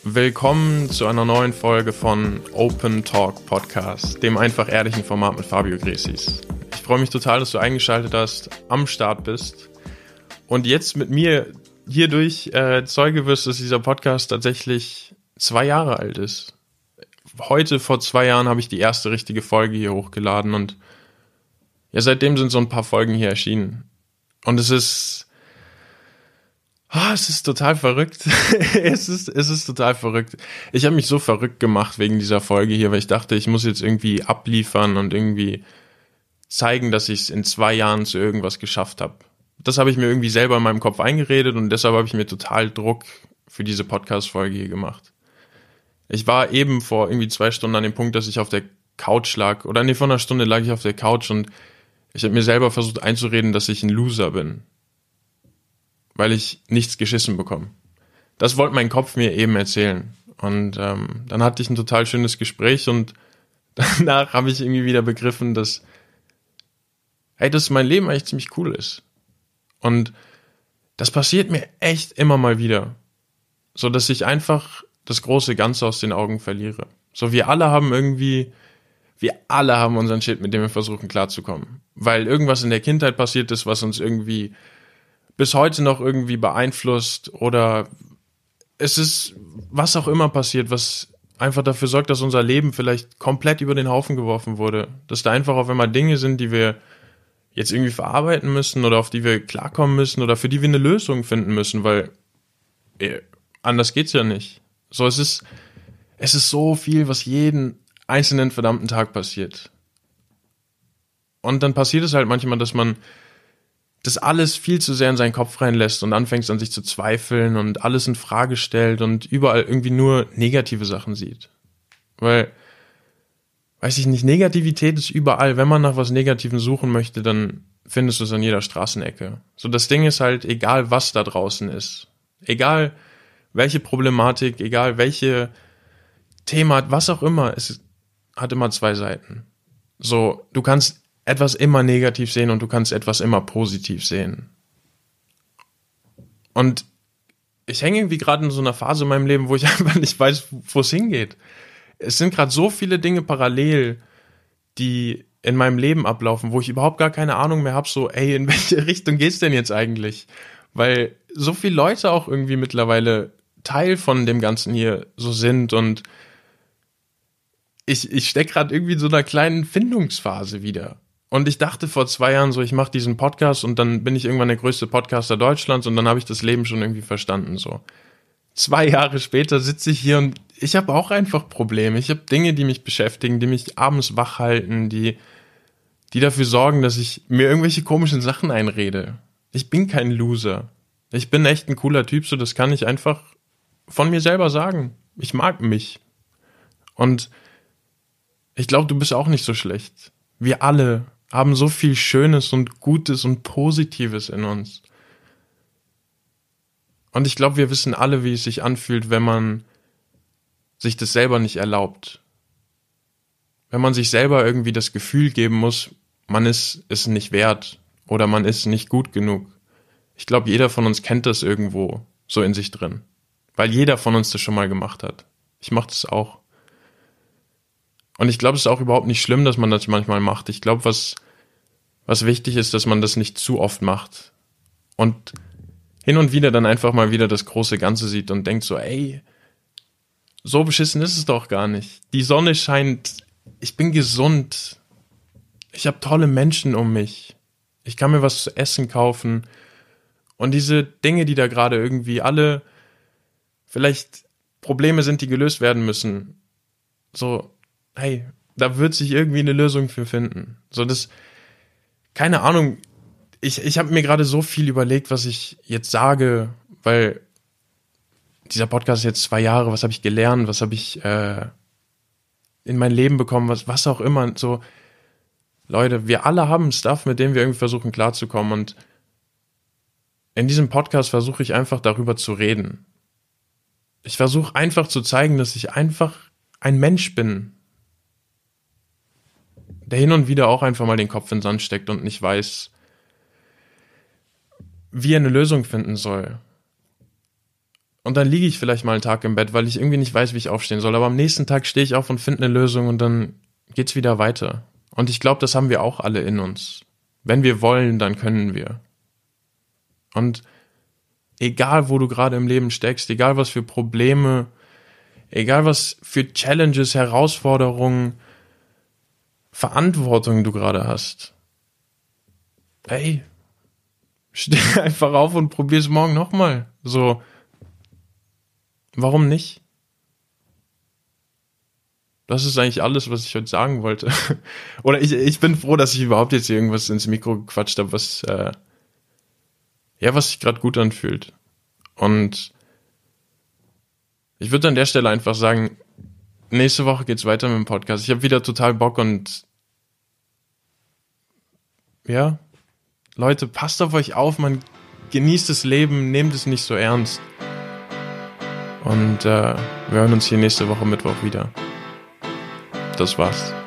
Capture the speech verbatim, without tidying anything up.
Willkommen zu einer neuen Folge von Open Talk Podcast, dem einfach ehrlichen Format mit Fabio Gresis. Ich freue mich total, dass du eingeschaltet hast, am Start bist und jetzt mit mir hierdurch äh, Zeuge wirst, dass dieser Podcast tatsächlich zwei Jahre alt ist. Heute vor zwei Jahren habe ich die erste richtige Folge hier hochgeladen und ja, seitdem sind so ein paar Folgen hier erschienen. Und es ist Oh, es ist total verrückt. es ist, es ist total verrückt. Ich habe mich so verrückt gemacht wegen dieser Folge hier, weil ich dachte, ich muss jetzt irgendwie abliefern und irgendwie zeigen, dass ich es in zwei Jahren zu irgendwas geschafft habe. Das habe ich mir irgendwie selber in meinem Kopf eingeredet und deshalb habe ich mir total Druck für diese Podcast-Folge hier gemacht. Ich war eben vor irgendwie zwei Stunden an dem Punkt, dass ich auf der Couch lag. Oder nee, vor einer Stunde lag ich auf der Couch und ich habe mir selber versucht einzureden, dass ich ein Loser bin. Weil ich nichts geschissen bekomme. Das wollte mein Kopf mir eben erzählen. Und ähm, dann hatte ich ein total schönes Gespräch und danach habe ich irgendwie wieder begriffen, dass, hey, dass mein Leben eigentlich ziemlich cool ist. Und das passiert mir echt immer mal wieder. So, dass ich einfach das große Ganze aus den Augen verliere. So, wir alle haben irgendwie, wir alle haben unseren Shit, mit dem wir versuchen klarzukommen. Weil irgendwas in der Kindheit passiert ist, was uns irgendwie bis heute noch irgendwie beeinflusst oder es ist was auch immer passiert, was einfach dafür sorgt, dass unser Leben vielleicht komplett über den Haufen geworfen wurde. Dass da einfach auf einmal Dinge sind, die wir jetzt irgendwie verarbeiten müssen oder auf die wir klarkommen müssen oder für die wir eine Lösung finden müssen, weil eh, anders geht's ja nicht. So, es ist, es ist so viel, was jeden einzelnen verdammten Tag passiert. Und dann passiert es halt manchmal, dass man das alles viel zu sehr in seinen Kopf reinlässt und anfängt an sich zu zweifeln und alles in Frage stellt und überall irgendwie nur negative Sachen sieht. Weil, weiß ich nicht, Negativität ist überall. Wenn man nach was Negativem suchen möchte, dann findest du es an jeder Straßenecke. So, das Ding ist halt, egal was da draußen ist, egal welche Problematik, egal welche Thema, was auch immer, es hat immer zwei Seiten. So, du kannst etwas immer negativ sehen und du kannst etwas immer positiv sehen. Und ich hänge irgendwie gerade in so einer Phase in meinem Leben, wo ich einfach nicht weiß, wo es hingeht. Es sind gerade so viele Dinge parallel, die in meinem Leben ablaufen, wo ich überhaupt gar keine Ahnung mehr habe, so, ey, in welche Richtung geht's denn jetzt eigentlich? Weil so viele Leute auch irgendwie mittlerweile Teil von dem Ganzen hier so sind und ich, ich stecke gerade irgendwie in so einer kleinen Findungsphase wieder. Und ich dachte vor zwei Jahren so, ich mache diesen Podcast und dann bin ich irgendwann der größte Podcaster Deutschlands und dann habe ich das Leben schon irgendwie verstanden. So zwei Jahre später sitze ich hier und ich habe auch einfach Probleme. Ich habe Dinge, die mich beschäftigen, die mich abends wach halten, die, die dafür sorgen, dass ich mir irgendwelche komischen Sachen einrede. Ich bin kein Loser. Ich bin echt ein cooler Typ, so das kann ich einfach von mir selber sagen. Ich mag mich. Und ich glaube, du bist auch nicht so schlecht. Wir alle haben so viel Schönes und Gutes und Positives in uns. Und ich glaube, wir wissen alle, wie es sich anfühlt, wenn man sich das selber nicht erlaubt. Wenn man sich selber irgendwie das Gefühl geben muss, man ist es nicht wert oder man ist nicht gut genug. Ich glaube, jeder von uns kennt das irgendwo so in sich drin. Weil jeder von uns das schon mal gemacht hat. Ich mache das auch. Und ich glaube, es ist auch überhaupt nicht schlimm, dass man das manchmal macht. Ich glaube, was, was wichtig ist, dass man das nicht zu oft macht. Und hin und wieder dann einfach mal wieder das große Ganze sieht und denkt so, ey, so beschissen ist es doch gar nicht. Die Sonne scheint, ich bin gesund. Ich habe tolle Menschen um mich. Ich kann mir was zu essen kaufen. Und diese Dinge, die da gerade irgendwie alle vielleicht Probleme sind, die gelöst werden müssen, so, hey, da wird sich irgendwie eine Lösung für finden. So, das, keine Ahnung, ich, ich habe mir gerade so viel überlegt, was ich jetzt sage, weil dieser Podcast ist jetzt zwei Jahre, was habe ich gelernt, was habe ich äh, in mein Leben bekommen, was, was auch immer. So, Leute, wir alle haben Stuff, mit dem wir irgendwie versuchen klarzukommen und in diesem Podcast versuche ich einfach darüber zu reden. Ich versuche einfach zu zeigen, dass ich einfach ein Mensch bin, der hin und wieder auch einfach mal den Kopf in den Sand steckt und nicht weiß, wie er eine Lösung finden soll. Und dann liege ich vielleicht mal einen Tag im Bett, weil ich irgendwie nicht weiß, wie ich aufstehen soll. Aber am nächsten Tag stehe ich auf und finde eine Lösung und dann geht's wieder weiter. Und ich glaube, das haben wir auch alle in uns. Wenn wir wollen, dann können wir. Und egal, wo du gerade im Leben steckst, egal was für Probleme, egal was für Challenges, Herausforderungen, Verantwortung du gerade hast, hey, steh einfach auf und probier's morgen nochmal. So, warum nicht? Das ist eigentlich alles, was ich heute sagen wollte. Oder ich, ich bin froh, dass ich überhaupt jetzt irgendwas ins Mikro gequatscht habe, was, äh, ja, was sich gerade gut anfühlt. Und ich würde an der Stelle einfach sagen, nächste Woche geht's weiter mit dem Podcast. Ich habe wieder total Bock und ja, Leute, passt auf euch auf, man genießt das Leben, nehmt es nicht so ernst. Und äh, wir hören uns hier nächste Woche Mittwoch wieder. Das war's.